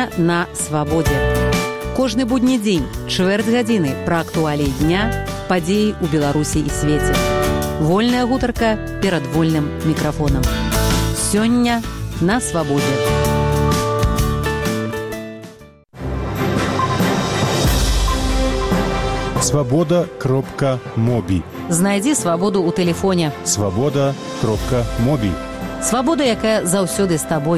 Сёння на свабодзе. Кожны будні дзень, чвэрць гадзіны пра актуаліі дня, падзеі ў Беларусі і свеце. Вольная гутарка перад вольным мікрафонам. Сёння на свабодзе. Свабода.моби. Знайдзі свабоду ў тэлефоне. Свабода.моби. Свабода, якая заўсёды з табой.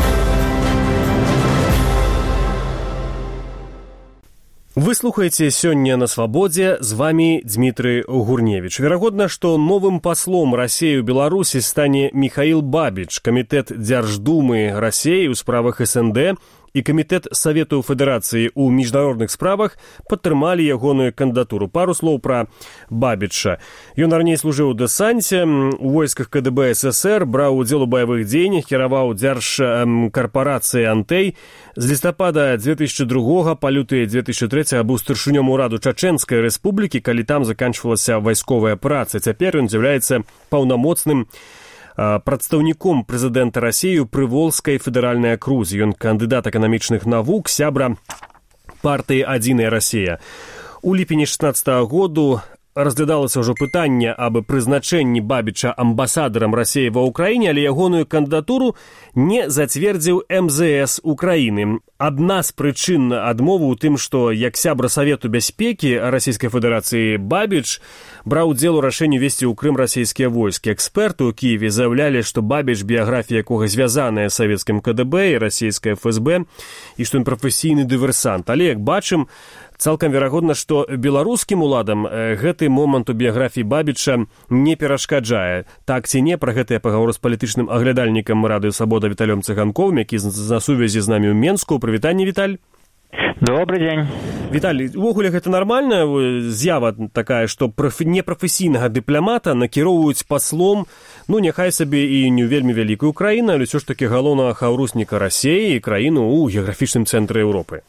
Вы слухаеце «Сёння на свабодзе», з вами Дмітрый Гурневіч. Верагодна, што новым паслом Расіі ў Беларусі стане Михаил Бабич. Камітэт Дзярждумы Расіі ў справах СНД і Камітэт Савету Федэрацыі ў міжнародных справах падтрымалі ягоную кандыдатуру. Пару слоў пра Бабіча. Ён раней служыў у дэсанце, у войсках КДБ ССР, браў удзел у баявых дзеяннях, кіраваў дзяржкарпарацыяй «Антэй». З лістапада 2002 па люты 2003 быў старшынём ураду Чачэнскай рэспублікі, калі там заканчвалася вайсковая праца. Цяпер ён з'яўляецца паўнамоцным прадстаўніком прэзідэнта Расіі ў Прыволжскай федэральнай акрузе. Ён кандыдат эканамічных навук, сябра партыі «Адзіная Расія». У ліпені 2016 году разглядалася ўжо пытанне аб прызначэнні Бабіча амбасадарам Расіі ва ўкраіне, але ягоную кандыдатуру не зацвердзіў МЗС Украіны. Адна з прычын адмовы ў тым, што як сябра Савету бяспекі Расійскай Федэрацыі Бабіч браў удзел у рашэнні весці ў Крым расійскія войскі. Эксперты ў Кіеве заяўлялі, што Бабіч, біяграфія якога звязаная з савецкім КДБ і расійскай ФСБ, і што ён прафесійны дыверсант. Але, як бачым, цалкам верагодна, што беларускім уладам гэты момант у біяграфіі Бабіча не перашкаджае. Так ці не, пра гэта я пагавору з палітычным аглядальнікам Радыё Свабода Віталём Цыганковым, які на сувязі з намі ў Менску. Прывітанне, Віталь. Добрый дзень. Віталь, увогуле гэта нармальная з'ява такая, што непрафесійнага дыпламата накіроўваюць паслом, няхай сабе і не вельмі вялікую краіну, але ўсё ж такі галоўнага хаўрусніка Расіі і краіну ў геаграфічным цэнтры Еўропы.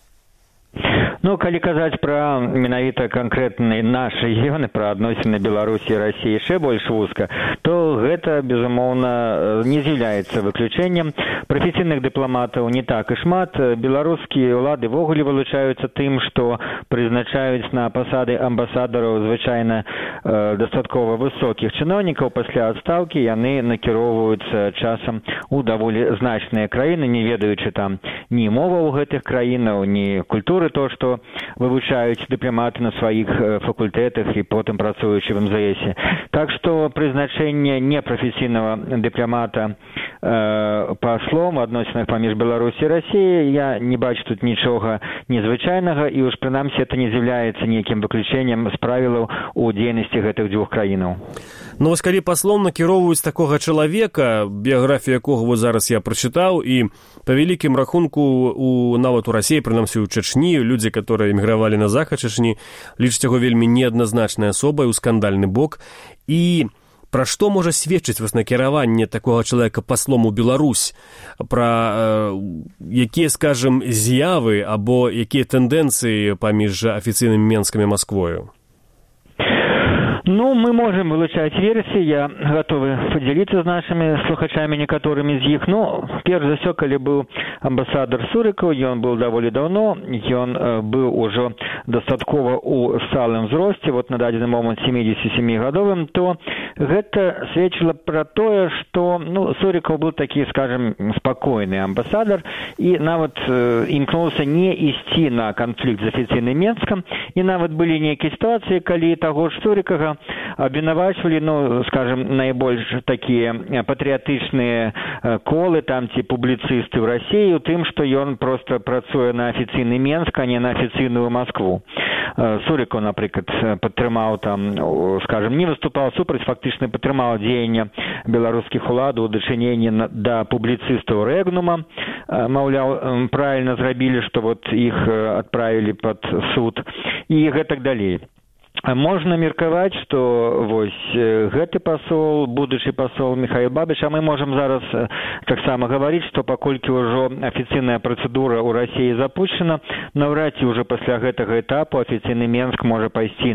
Калі казаць пра менавіта канкрэтныя нашы рэгіёны, пра адносіны Беларусі і Расіі яшчэ больш вузка, то гэта, безумоўна, не з'яўляецца выключэннем. Прафесійных дыпламатаў не так і шмат. Беларускія ўлады ввогуле вылучаюцца тым, што прызначаюць на пасады амбасадараў звычайна дастаткова высокіх чыноўнікаў. Пасля адстаўкі яны накіроўваюцца часам у даволі значныя краіны, не ведаючы там ні моваў гэтых краінаў, ні культуры, то, што вывучаюць дыпламаты на сваіх факультэтах і потым працуючы в МЗС. Так што прызначэнне непрафесійнага дыпламата паслом у адносінах паміж Беларусі і Расіяй, я не бачу тут нічога незвычайнага, і уж прынамсі это не з'яўляецца нейкім выключэннем з правілаў у дзейнасці гэтых дзвюх краінаў. Вось калі паслом накіроўваюць такога чалавека, біяграфію якога зараз я прачытаў, і па вялікім рахунку нават у Расіі, прынамсі ў Чачні, людзі, которые эмігравалі на захад Чачні, лічаць яго вельмі неадназначнай асобай у скандальны бок. І пра што можа сведчыць вас накіраванне такога чалавека паслом у Беларусь? Пра якія, скажам, з'явы або якія тэндэнцыі паміж афіцыйным Менскам і Масквою? Мы можем вылучаць версіі, я гатовы падзяліцца з нашымі слухачамі некаторымі з іх. Перш за ўсё, калі быў амбасадар Сурыкаў, ён быў даволі даўно, ён быў ужо дастаткова ў сталым узросце, на дадзены момант 77-гадовым, то гэта сведчыла пра тое, што Сурыкаў быў такі, скажем, спакойны амбасадар і нават імкнуўся не ісці на канфлікт з афіцыйным Менскам, і нават былі нейкія сітуацыі, калі таго ж Сурыкага абвінавачвалі, скажем, найбольш такія патрыятычныя колы там ці публіцысты ў Расіі у тым, што ён проста працуе на афіцыйны Менск, а не на афіцыйную Маскву. Сурыкаў, напрыклад, падтрымаў там, скажем, не выступаў супраць, фактычна падтрымаў дзеяння беларускіх уладаў у дачыненні да публіцыстаў Рэгнума, маўляў, правільна зрабілі, што іх адправілі пад суд і гэтак далей. Можна меркаваць, што гэты пасол, будучы пасол Михаил Бабич, а мы можам зараз таксама гаварыць, што паколькі ўжо афіцыйная працэдура ў Расіі запущена, наўрад ці ўжо пасля гэтага этапу афіцыйны Менск можа пайсці на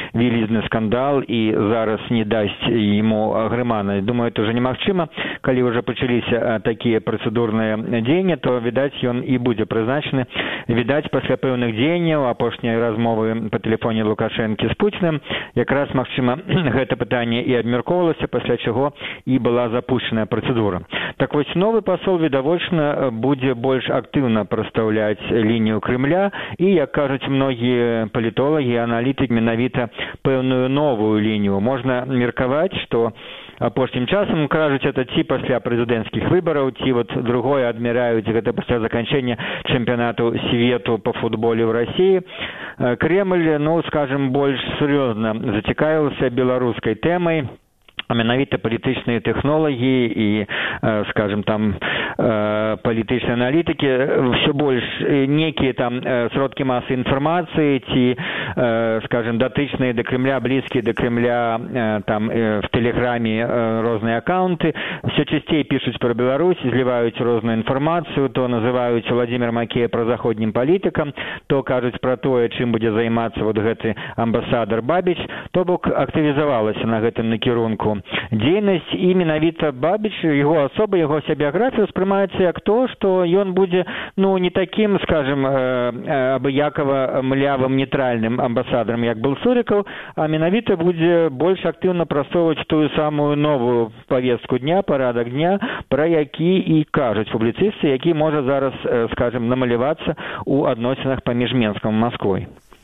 вялізны скандал і зараз не дасць ему агрэмана. Думаю, это уже немагчыма. Калі ўжо пачаліся такія працэдурныя дзеянні, то, відаць, ён і будзе прызначаны. Відаць, пасля пэўных дзеянняў, апошняй размовы па тэлефоне Лукашэнкі з Пуціным, якраз, магчыма, гэта пытанне і абмяркоўвалася, пасля чаго і была запущеная працэдура. Так вось, новы пасол, відавочна, будзе больш актыўна прадстаўляць лінію Крымля і, як кажуць многія палітолагі, аналітыкі, менавіта пэўную новую лінію. Можна меркаваць, што апошнім часам, кажуць, это ці пасля прэзідэнцкіх выбараў, ці вот другое адміраюць, гэта пасля заканчэння чэмпіянату свету по футболе ў Расіі. Кремль, ну, скажем, больш сур'ёзна зацікавіўся беларускай тэмай, а менавіта палітычныя тэхнолагі і, скажем, там палітычныя аналітыкі, все больш некія там сродкі масы інфармацыі ці, скажем, датычныя да Кремля, блізкія да Кремля, там в Тэлеграме розныя аккаунты, все часцей пішуць пра Беларусь, зліваюць розную інфармацыю, то называюць Владимира Макея празаходнім палітыкам, то кажуць пра тое, чым будзе займацца вот гэты амбасадар Бабіч, то бок актывізавалася на гэтым накірунку дзейнасць, і менавіта Бабіч, яго асоба, яго вся біяграфія ўспрымаецца як то, што ён будзе, ну, не такім, скажем, абыякава млявым нейтральным амбасадарам, як был Сурыкаў, а менавіта будзе больш актыўна прасоўваць тую самую новую павестку дня, парадак дня, пра які і кажуць публіцысты, які можа зараз, скажем, намалявацца ў адносінах паміж Менскам і Масквой.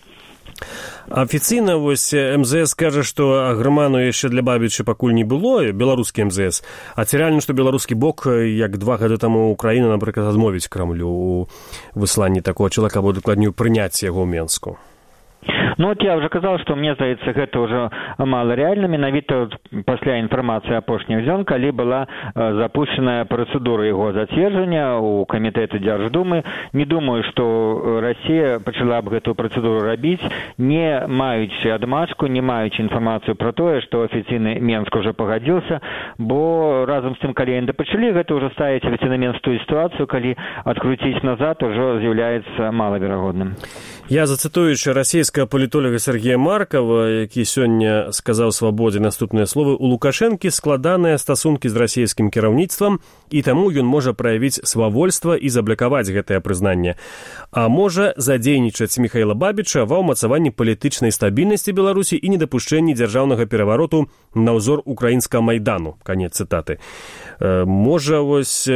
Афіцыйна вось МЗС кажа, што агрэману яшчэ для Бабіча пакуль не было, беларускі МЗС, а ці рэальна, што беларускі бок, як 2 гады таму Украіна, напрыклад, адмовіць Крамлю у высланні такого чалавека, або дакладней прыняць яго ў Менску? Ну, вот я уже казал, что мне здаецца, гэта ўжо мало реально, менавіта пасля інфармацыі апошніх дзён, калі была запущена працэдура яго зацверджання ў камітэце Дзярждумы. Не думаю, што Расія пачала б гэтую працэдуру рабіць, не маючы адмашку, не маючы інфармацыю пра тое, што афіцыйны Менск уже пагадзіўся, бо разам з тым, калі яны пачалі, гэта ўжо ставіць афіцыйны Менск тую сітуацыю, калі адкруціць назад ужо з'яўляецца малаверагодным. Я зацытуючы расійскага палітолага Сергея Маркова, які сёння сказаў Свабодзе наступныя словы: «У Лукашэнкі складаныя стасункі з расійскім кіраўніцтвам, і таму ён можа праявіць свавольства і заблакаваць гэтае прызнанне. А можа задзейнічаць Міхаіла Бабіча ва ўмацаванні палітычнай стабільнасці Беларусі і недапушчэнні дзяржаўнага перавароту на ўзор украінскага майдану». Канец цытаты. Можа, вось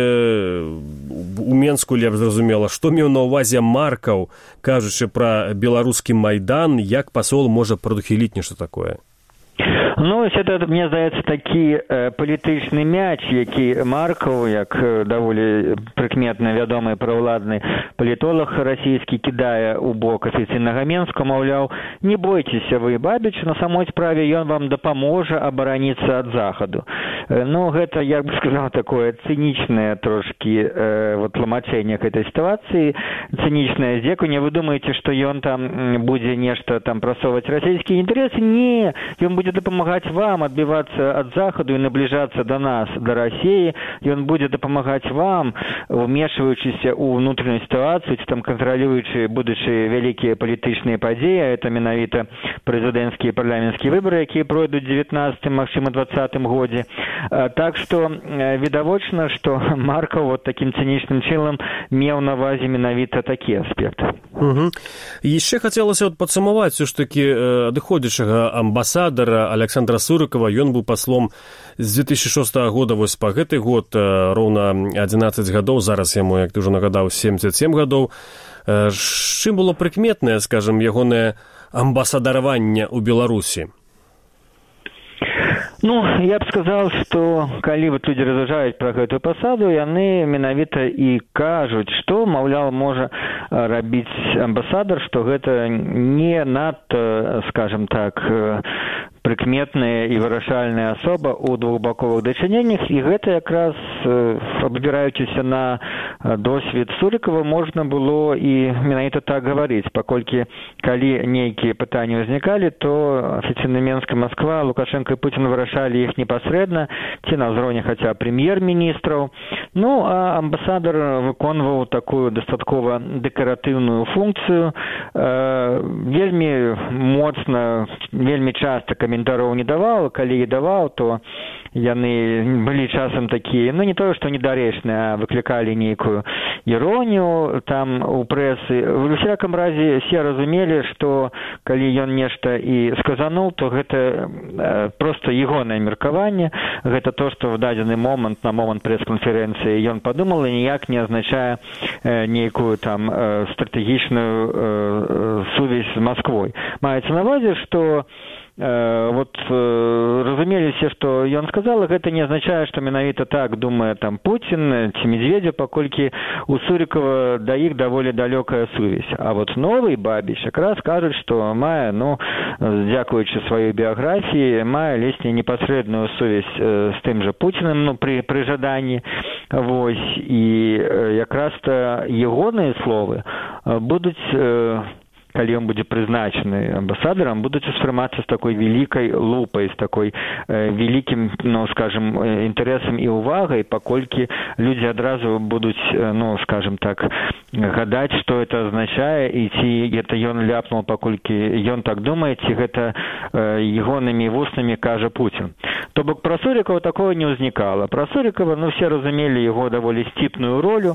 у Менску лепш зразумела, што меў на ўвазе Маркаў, кажучы пра беларускі майдан, як пасол можа прадухіліць нешта такое? Ну, это, мне здаецца, такі палітычны мяч, які Маркаў, як даволі прыкметна вядомы правладны палітолог расійскі, кідае ў бок афіцыйнага Менска, маўляў, не бойцеся вы, Бабіч, на самой справе ён вам дапаможа абараніцца ад захаду. Ну, гэта, як бы сказал, такое цынічнае трошкі вот тлумачэнне гэтай сітуацыі, цынічнае здзеканне. Вы думаеце, што ён там будзе нешта там прасоўваць расійскія інтарэсы? Не, ён будзе дапамагаць вам адбівацца ад захаду і набліжацца да нас, да Расіі. Ён будзе дапамагаць вам, умешваючыся ў унутраную сітуацыю, ці там кантралюючы будучыя вялікія палітычныя падзеі, это менавіта прэзідэнцкія і парламенцкія выбары, якія пройдуць у 19-м, магчыма, 20-м годзе. Так што відавочна, што Маркаў вот такім цынічным чынам меў на ўвазе менавіта такі аспект. Яшчэ хацелася падсумаваць усё ж такі адыходзячага амбасадара Александра Сурыкова. Ён быў паслом з 2006 года вось па гэты год, роўна 11 гадоў, зараз яму, як ты ўжо нагадаў, 77 гадоў. Чым было прыкметнае, скажам, ягонае амбасадараванне ў Беларусі? Ну, я б сказал, што калі вот людзі разважаюць пра гэтую пасаду, яны менавіта і кажуць, што, маўляў, можа рабіць амбасадар, што гэта не надта, скажем так, прыкметная і вырашальная асоба ў двухбаковых дачыненнях, і гэта якраз, абапіраючыся на досвед Сурыкова, можна было і менавіта так гаварыць, паколькі калі нейкія пытанні ўзнікалі, то афіцыйна Менск і Масква, Лукашенко і Путін вырашалі іх непасрэдна, ці на ўзроўні хаця прэм'ер-міністраў. Ну, а амбасадар выконваў такую дастаткова дэкаратыўную функцыю, вельмі моцна, вельмі часта каментароў не даваў, калі і даваў, то яны былі часам такія, ну не тое, што недарэчныя, а выклікалі нейкую іронію там у прэсы. В усякам разе все разумелі, што калі ён нешта і сказануў, то гэта проста ягонае меркаванне, гэта то, што в дадзены момант, на момант прэс-канферэнцыі ён падумал, і ніяк не азначае нейкую там стратэгічную сувязь з Масквой. Маецца на ўвазе, што разумелі все, што ён сказал, гэта не азначае, што менавіта так думае там Путін ці Медведзев, паколькі у Сурыкова да іх даволі далёкая сувязь. А новы Бабіч якраз кажуць, што мае, дзякуючы сваёй біяграфіі, мае ледзь не непасрэдную сувязь з тым жа Пуціным, пры жаданні. І якраз-то ягоныя словы будуць, калі ён будзе прызначаны амбасадарам, будуць успрымацца з такой вялікай лупай, з такой вялікім, скажем, інтарэсам і увагай, паколькі людзі адразу будуць, скажем так, гадаць, што это азначае, і ці гэта ён ляпнуў, паколькі ён так думае, ці гэта ягонымі вуснамі кажа Путін. То бок пра Сурыкова такого не ўзнікала. Пра Сурыкова, все разумелі яго даволі сціпную ролю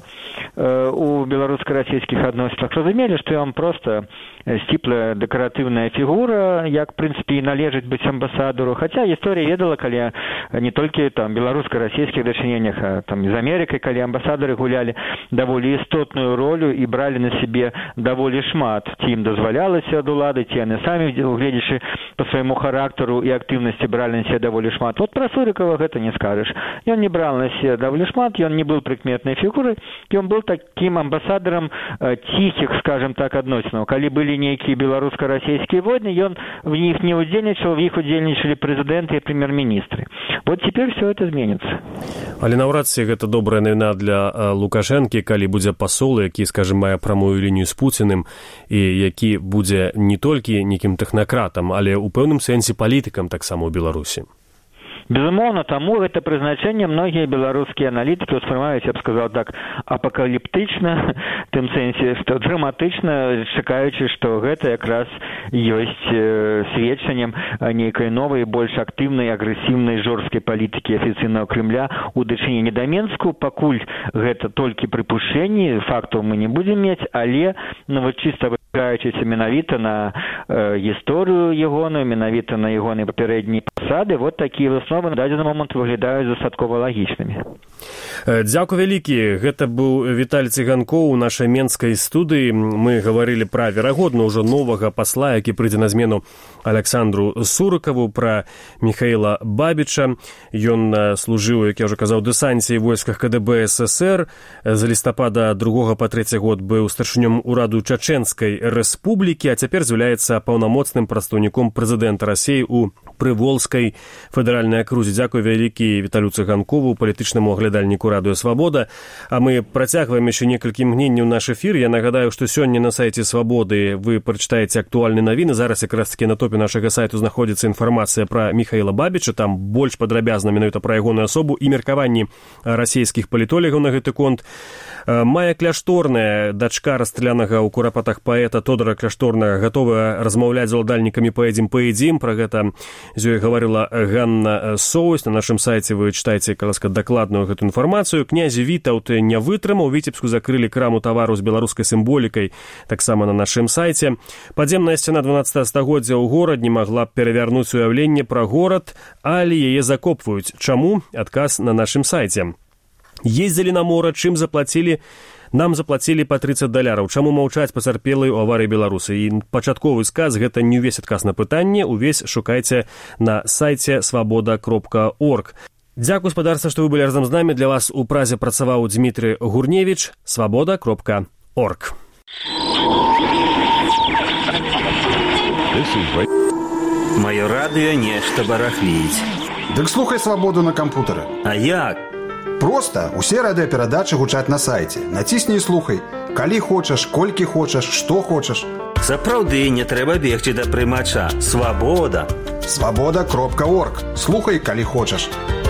у беларуска-расійскіх адносінах. Разумелі, што ён проста сціплая дэкаратыўная фігура, як, в прынцыпе, і належыць быць амбасадару. Хаця гісторыя ведала, калі не толькі там беларуска-расійскіх дачыненнях, а там і з Амерыкай, калі амбасадары гулялі даволі істотную ролю і бралі на сябе даволі шмат. Ці ім дазвалялася ад улады, ці яны самі, гледзячы па свайму характару і актыўнасці, бралі на сябе даволі шмат. Пра Сурыкова гэта не скажаш. Ён не брал на сябе даволі шмат, ён не быў прыкметнай фігурай, ён быў такім амбасадарам ціхіх, скажем так, адносінаў. Калі былі нейкія беларуска-расійскія войны, ён в іх не удзельнічаў, в іх удзельнічалі прэзідэнты і прэм'ер-міністры. Цяпер все это зменіцца. Але наўрад ці гэта добрая навіна для Лукашэнкі, калі будзе пасол, які, скажем, мае прамую лінію з Пуціным, і які будзе не толькі нейкім тэхнакратам, але ў пэўным сэнсе палітыкам таксама ў Беларусі. Безумоўна, таму гэта прызначэнне многія беларускія аналітыкі ўспрымаюць, я б сказаў так, апакаліптычна, тым сэнсе, што драматычна, чакаючы, што гэта якраз ёсць сведчаннем нейкай новай, больш актыўнай, агрэсіўнай, жорсткай палітыкі афіцыйнага Крымля ў дачыненні да Менску. Пакуль гэта толькі прыпушчэнні, фактаў мы не будзем мець, але чыста выглядаючыся менавіта на гісторыю ягоную, менавіта на ягоныя папярэднія пасады, такія высновы на дадзены момант выглядаюць дастаткова лагічнымі. Дзякуй вялікі. Гэта быў Віталь Ціганкоў у нашай менскай студыі. Мы гаварылі пра верагодна ўжо новага пасла, які прыйдзе на змену Александру Сурыкаву, пра Михаіла Бабіча. Ён служыў, як я ўжо казаў, дэсанце і войсках КДБ ССР. З лістапада 2 па 3 год быў старшынём ураду Чачэнскай рэспублікі, а цяпер з'яўляецца паўнамоцным прадстаўніком прэзідэнта Расіі ў Прыволжскай федэральнай акрузе. Дзякуй вялікі Віталю Ціганкову, палітычнаму аглядальніку Радыё Свабода. А мы працягваем яшчэ некалькі імгненняў наш эфір. Я нагадаю, што сёння на сайце Свабоды вы прачытаеце актуальныя навіны. Зараз якраз-такі на топе нашага сайту знаходзіцца інфармацыя пра Михаіла Бабіча. Там больш падрабязна менавіта пра ягоную асобу і меркаванні расійскіх палітолігаў на гэты конт. Майя Кляшторная, дачка расстралянага ў Курапатах паэта Тодора Кляшторнага, гатовая размаўляць з уладальнікамі «Паедзім». Пра гэта з ёй гаварыла Ганна Соусь. На нашым сайце вы чытаеце дакладную гэту інфармацыю. Князь Вітаўт не вытрымаў. Віцебску закрылі краму тавару з беларускай сімволікай таксама на нашым сайце. Падземная сцяна 12 стагоддзя ў горад не магла б перавярнуць уяўленне пра горад, але яе закопваюць. Чаму? Адказ на нашым сайце. Ездзілі на мора, чым заплацілі? Нам заплацілі па $30. Чаму маўчаць пацярпелыя ў аварыі беларусы? І пачатковы сказ, гэта не ўвесь адказ на пытанне, увесь шукайце на сайце свабода.орг. Дзякуй, спадарца, што вы былі разам з намі. Для вас у празе працаваў Дмітрый Гурневіч. Свабода.орг. Маё радыё нешта барахліць. Дык слухай свабоду на кампутары. А як? Проста усе радыёперадачы гучаць на сайце. Націсні і слухай. Калі хочаш, колькі хочаш, што хочаш. Сапраўды не трэба бегчы да прымача. Свабода. Свабода.орг. Слухай, калі хочаш.